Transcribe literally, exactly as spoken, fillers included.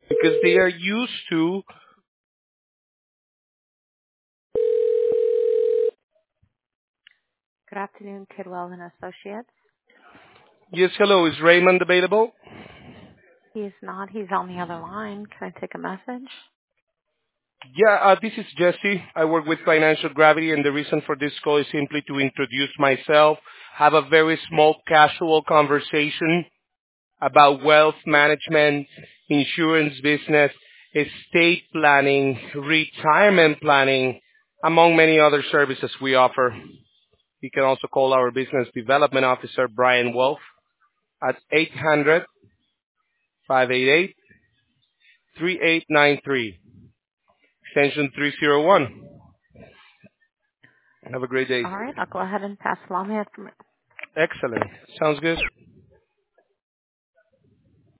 because they are used to. Good afternoon, Kidwell and Associates. Yes, hello. Is Raymond available? He is not. He's on the other line. Can I take a message? Yeah, uh, this is Jesse. I work with Financial Gravity, and the reason for this call is simply to introduce myself, have a very small casual conversation about wealth management, insurance business, estate planning, retirement planning, among many other services we offer. You can also call our business development officer, Brian Wolf, at eight hundred, five eight eight, three eight nine three, extension three zero one. Have a great day. All right, I'll go ahead and pass along the information. Excellent. Sounds good.